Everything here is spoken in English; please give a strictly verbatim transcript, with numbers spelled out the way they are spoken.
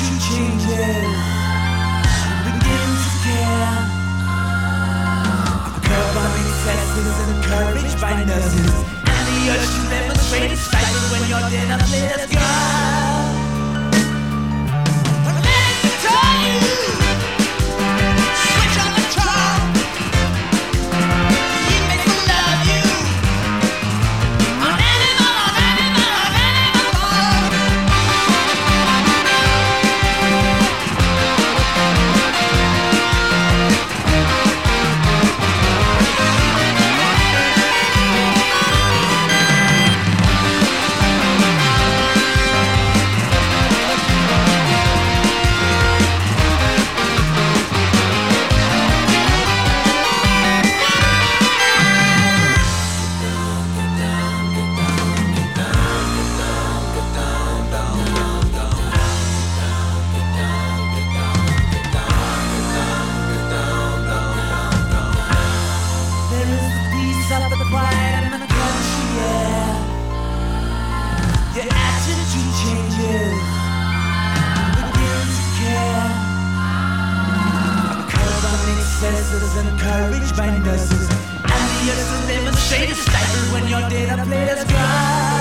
attitude changes, you begin to care. A curb on excesses encouraged by nurses, and the urge to demonstrate is stifled when your dinner plate is gone. But let me tell you, switch on the charm. He makes me love you. On animal, on animal, on animal farm. Of the quiet and the country air, your attitude changes, begin to care. A curb on excesses encouraged by nurses, and the urge to demonstrate is stifled when your data play is gone.